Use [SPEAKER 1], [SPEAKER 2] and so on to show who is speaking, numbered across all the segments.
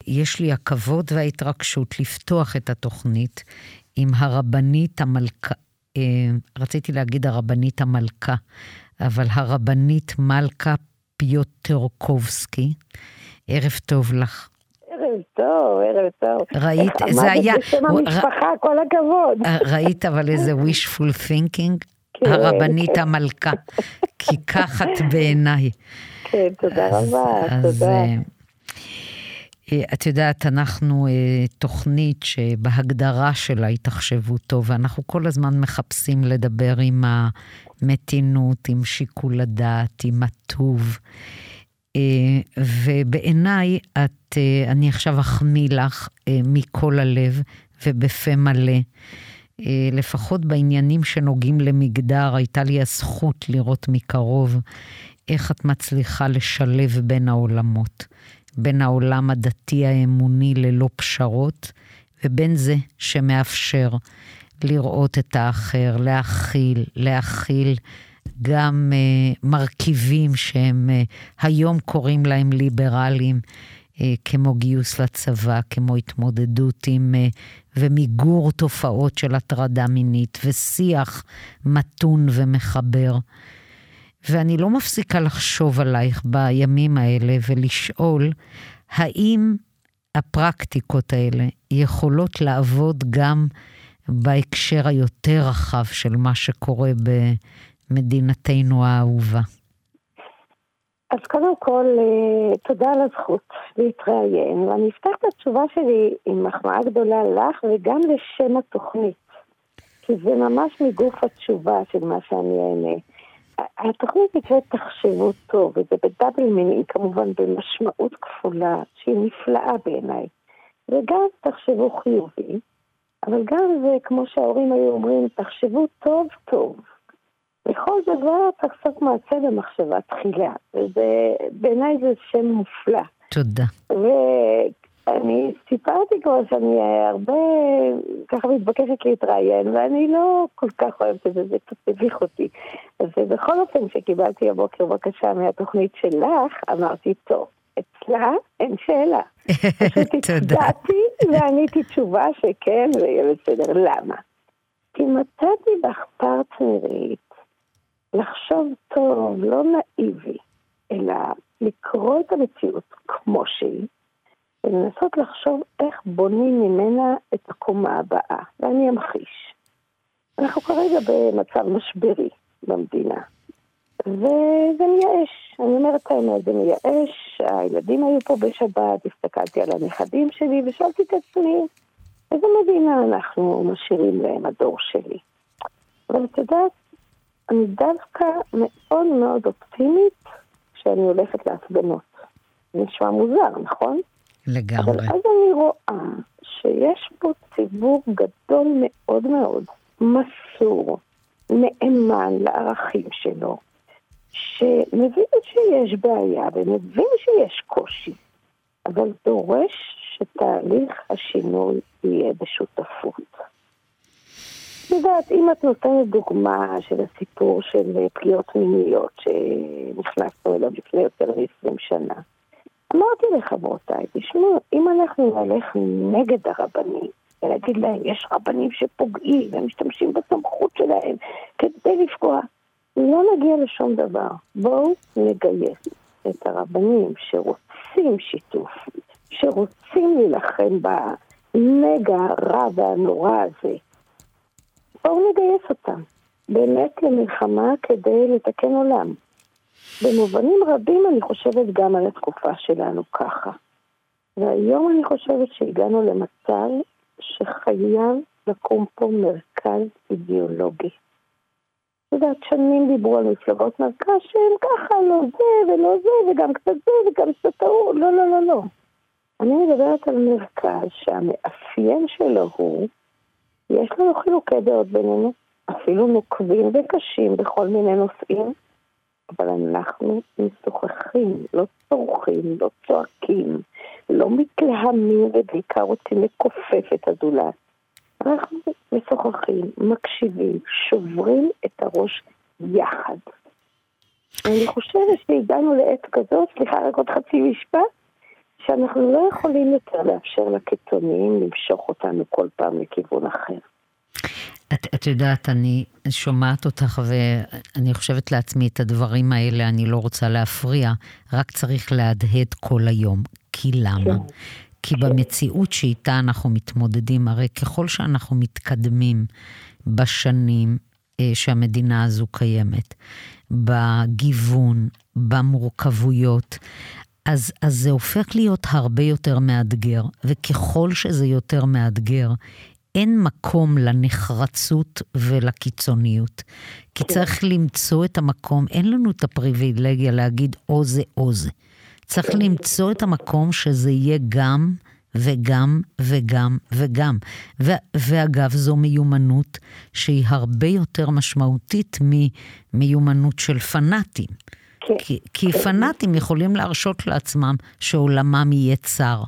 [SPEAKER 1] יש לי הכבוד וההתרגשות לפתוח את התוכנית עם הרבנית המלכה, רציתי להגיד הרבנית המלכה, אבל הרבנית מלכה פיוטרקובסקי. ערב טוב לך.
[SPEAKER 2] ערב טוב, ערב טוב.
[SPEAKER 1] ראית, זה היה...
[SPEAKER 2] בשם המשפחה, כל הכבוד.
[SPEAKER 1] ראית אבל איזה wishful thinking? הרבנית המלכה, כי כך את בעיניי.
[SPEAKER 2] כן, תודה רבה, תודה.
[SPEAKER 1] את יודעת, אנחנו תוכנית שבהגדרה שלה היא תחשבות טוב, ואנחנו כל הזמן מחפשים לדבר עם המתינות, עם שיקול הדעת, עם הטוב, ובעיניי אני עכשיו אחמיא לך מכל הלב ובפה מלא, לפחות בעניינים שנוגעים למגדר, הייתה לי הזכות לראות מקרוב איך את מצליחה לשלב בין העולמות, בין העולם הדתי האמוני ללא פשרות, ובין זה שמאפשר לראות את האחר, להכיל גם מרכיבים שהם היום קוראים להם ליברליים, כמו גיוס לצבא, כמו התמודדות עם ומיגור תופעות של הטרדה מינית, ושיח מתון ומחבר. ואני לא מפסיקה לחשוב עלייך בימים האלה ולשאול, האם הפרקטיקות האלה יכולות לעבוד גם בהקשר היותר רחב של מה שקורה במדינתנו האהובה?
[SPEAKER 2] אז קודם כל, תודה על הזכות להתראיין, ואני אפתח את התשובה שלי עם מחמאה גדולה לך וגם לשם התוכנית, כי זה ממש מגוף התשובה של מה שאני אענה. התוכנית נקראת תחשבו טוב, וזה בדאבל מינינג, כמובן במשמעות כפולה, שהיא נפלאה בעיניי. וגם תחשבו חיובי, אבל גם זה, כמו שההורים היו אומרים, תחשבו טוב טוב. בכל דבר תחסוק מעשה במחשבה תחילה, ובעיניי זה שם מופלא.
[SPEAKER 1] תודה.
[SPEAKER 2] אני סיפרתי כבר שאני הרבה ככה מתבקשת להתראיין, ואני לא כל כך אוהבת את זה, זה קצת הביך אותי. אז בכל אופן שקיבלתי הבוקר בקשה מהתוכנית שלך, אמרתי, טוב, אצלה אין שאלה. פשוט הצדעתי ועניתי תשובה שכן, ויהיה בסדר. למה? כי מצאתי בך פרטנרית לחשוב טוב, לא נאיבי, אלא לקרוא את המציאות כמו שהיא, ולנסות לחשוב איך בונים ממנה את הקומה הבאה. ואני אמחיש. אנחנו כרגע במצב משברי במדינה. וזה מייאש. אני אומרת האמת, זה מייאש. הילדים היו פה בשבת, הסתכלתי על הנכדים שלי ושאלתי את עצמי, איזה מדינה אנחנו משאירים להם, הדור שלי. אבל את יודעת, אני דווקא מאוד מאוד אופטימית כשאני הולכת להפגנות. זה נשמע מוזר, נכון?
[SPEAKER 1] לגמרי.
[SPEAKER 2] אבל אז אני רואה שיש פה ציבור גדול מאוד מאוד, מסור, נאמן לערכים שלו, שמבין שיש בעיה ומבין שיש קושי, אבל דורש שתהליך השינוי יהיה בשותפות. יודעת, אם את נותנת דוגמה של הסיפור של פגיעות מיניות שנכנסנו אליו לפני יותר מ-20 שנה, אמרתי לחברותיי, תשמעו, אם אנחנו נלך נגד הרבנים, ולהגיד להם, יש רבנים שפוגעים, והם משתמשים בסמכות שלהם כדי לפגוע, לא נגיע לשום דבר. בואו נגייס את הרבנים שרוצים שיתוף, שרוצים להילחם בנגע הרע והנורא הזה. בואו נגייס אותם, באמת למלחמה כדי לתקן עולם. במובנים רבים אני חושבת גם על התקופה שלנו ככה. והיום אני חושבת שהגענו למצב שחייב לקום פה מרכז אידיאולוגי. יודעת, שנים דיברו על מפלגות מרכז שהן ככה, לא זה ולא זה, וגם קצת זה וגם קצת טעות. לא, לא, לא, לא. אני מדברת על מרכז שהמאפיין שלו הוא, יש לנו חילוקי דעות בינינו, אפילו נוקבים וקשים בכל מיני נושאים, אבל אנחנו משוחחים, לא צורכים, לא צועקים, לא מתלהמים ובעיקר רוצים לכופף את הזולת. אנחנו משוחחים, מקשיבים, שוברים את הראש יחד. אני חושבת שהגענו לעת כזאת, סליחה רק עוד חצי משפט, שאנחנו לא יכולים יותר לאפשר לקיצוניים למשוך אותנו כל פעם לכיוון אחר.
[SPEAKER 1] את יודעת, אני שומעת אותך ואני חושבת לעצמי את הדברים האלה, אני לא רוצה להפריע, רק צריך להדהד כל היום. כי למה? כן. כי במציאות שאיתה אנחנו מתמודדים, הרי ככל שאנחנו מתקדמים בשנים שהמדינה הזו קיימת, בגיוון, במורכבויות, אז זה הופך להיות הרבה יותר מאתגר, וככל שזה יותר מאתגר, אין מקום לנחרצות ולקיצוניות, כי צריך למצוא את המקום, אין לנו את הפריבילגיה להגיד או זה או זה. צריך למצוא את המקום שזה יהיה גם וגם וגם וגם. ואגב, זו מיומנות שהיא הרבה יותר משמעותית ממיומנות של פנאטים. כי פנאטים יכולים להרשות לעצמם שעולמם יהיה צר.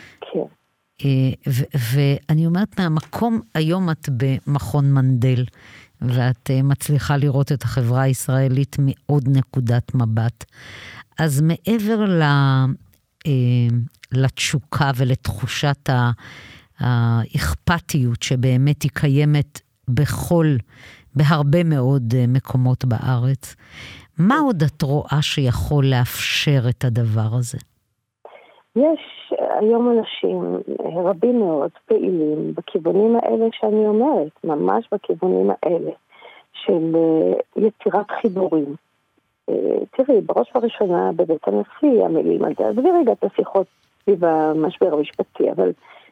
[SPEAKER 1] ואני אומרת מהמקום, היום את במכון מנדל, ואת מצליחה לראות את החברה הישראלית מעוד נקודת מבט. אז מעבר לתשוקה ולתחושת האכפתיות שבאמת היא קיימת בהרבה מאוד מקומות בארץ, מה עוד את רואה שיכול לאפשר את הדבר הזה?
[SPEAKER 2] יש היום אנשים רבים מאוד פעילים בכיוונים האלה שאני אומרת, ממש בכיוונים האלה של יצירת חיבורים. תראי, בראש ובראשונה בבית הנשיא המילים על זה, עזבי רגע את השיחות סביב המשבר המשפטי, אבל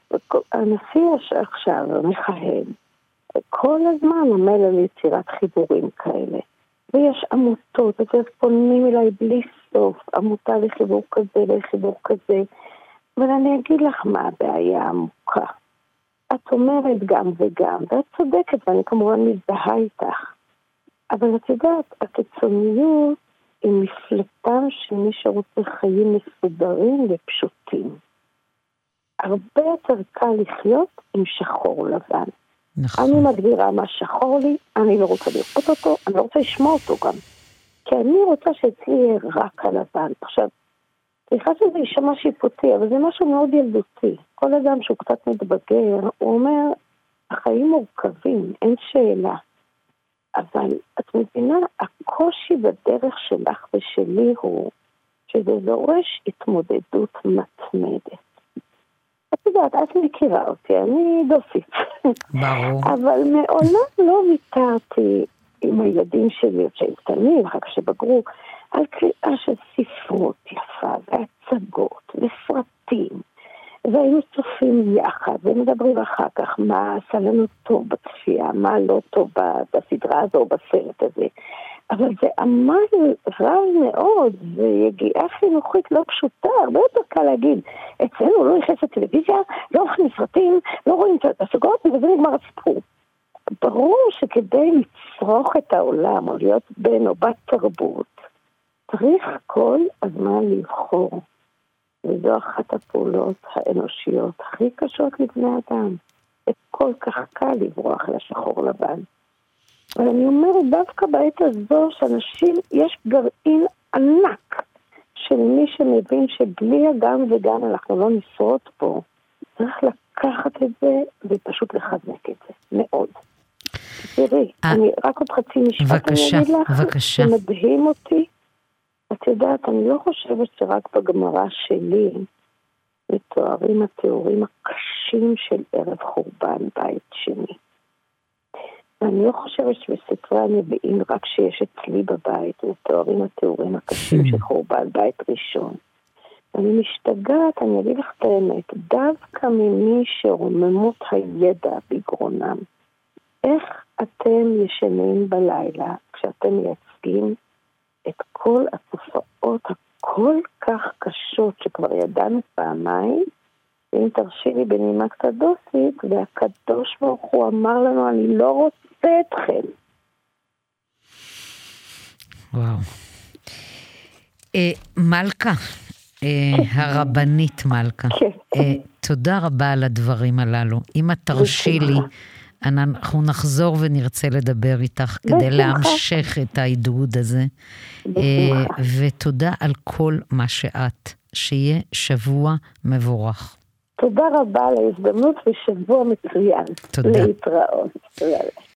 [SPEAKER 2] הנשיא עכשיו מכהן, כל הזמן עמל על יצירת חיבורים כאלה. ויש עמותות, ופונים אליי בלי סוף, עמותה לחיבור כזה, לחיבור כזה. אבל אני אגיד לך מה הבעיה העמוקה. את אומרת גם וגם, ואת צודקת, ואני כמובן מזדהה איתך. אבל את יודעת, הקיצוניות היא מפלטם של מי שרוצה חיים מסודרים ופשוטים. הרבה יותר קל לחיות עם שחור לבן. נכון. אני מגדירה מה שחור לי, אני לא רוצה לראות אותו, אני לא רוצה לשמוע אותו גם. כי אני רוצה שאצלי יהיה רק הלבן. עכשיו, סליחה שזה יישמע שיפוטי, אבל זה משהו מאוד ילדותי. כל אדם שהוא קצת מתבגר, הוא אומר, החיים מורכבים, אין שאלה. אבל את מבינה, הקושי בדרך שלך ושלי הוא שזה דורש התמודדות מתמדת. את יודעת, את מכירה אותי, אני דופית.
[SPEAKER 1] ברור.
[SPEAKER 2] אבל מעולם לא ויתרתי עם הילדים שלי, שהם קטנים, אחר כך שבגרו, על קריאה של ספרות יפה, והצגות, וסרטים, והיינו צופים יחד, ומדברים אחר כך מה עשה לנו טוב בצפייה, מה לא טוב בסדרה הזו או בסרט הזה. אבל זה עמל רב מאוד, זה יגיעה חינוכית לא פשוטה, הרבה יותר קל להגיד, אצלנו לא נכנס לטלוויזיה, לא הולכים לסרטים, לא רואים את הסגות, וזה נגמר הסיפור. ברור שכדי לצרוך את העולם, או להיות בן או בת תרבות, צריך כל הזמן לבחור. וזו אחת הפעולות האנושיות הכי קשות לבני אדם. זה כל כך קל לברוח לשחור לבן. אבל אני אומרת, דווקא בעת הזו שאנשים, יש גרעין ענק של מי שמבין שבלי הגם וגם אנחנו לא נשרוד פה, צריך לקחת את זה ופשוט לחזק את זה, מאוד. תראי, אני רק עוד חצי משפט אני אגיד לך,
[SPEAKER 1] בבקשה.
[SPEAKER 2] זה מדהים אותי. את יודעת, אני לא חושבת שרק בגמרא שלי מתוארים התיאורים הקשים של ערב חורבן בית שני. ואני לא חושבת שבספרי הנביאים רק שיש אצלי בבית, מתוארים התיאורים הקשים של חורבן בית ראשון. אני משתגעת, אני אגיד לך את האמת, דווקא ממי שרוממות הידע בגרונם. איך אתם ישנים בלילה כשאתם מייצגים את כל התופעות הכל כך קשות שכבר ידענו פעמיים, ואם תרשי לי בנימה קצת דוסית, והקדוש ברוך הוא אמר לנו, אני לא רוצה אתכם.
[SPEAKER 1] וואו. מלכה, הרבנית מלכה, תודה רבה על הדברים הללו. אם את תרשי לי, אנחנו נחזור ונרצה לדבר איתך כדי להמשך את העידוד הזה. ותודה על כל מה שאת שיהיה שבוע מבורך.
[SPEAKER 2] תודה רבה על ההזדמנות ושבוע מצוין.
[SPEAKER 1] תודה.
[SPEAKER 2] להתראות. תודה.